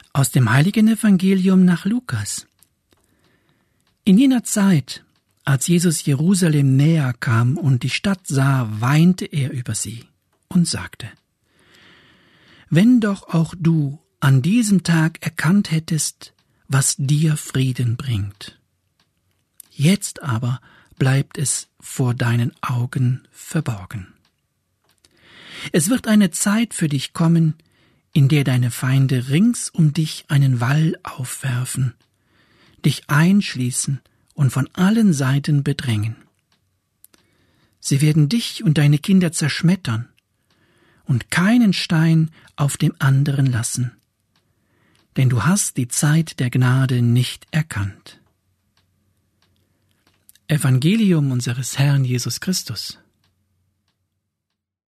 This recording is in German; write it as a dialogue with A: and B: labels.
A: Aus dem heiligen Evangelium nach Lukas. In jener Zeit, als Jesus Jerusalem näher kam und die Stadt sah, weinte er über sie und sagte: Wenn doch auch du an diesem Tag erkannt hättest, was dir Frieden bringt. Jetzt aber bleibt es vor deinen Augen verborgen. Es wird eine Zeit für dich kommen, in der deine Feinde rings um dich einen Wall aufwerfen, dich einschließen und von allen Seiten bedrängen. Sie werden dich und deine Kinder zerschmettern und keinen Stein auf dem anderen lassen, denn du hast die Zeit der Gnade nicht erkannt. Evangelium unseres Herrn Jesus Christus.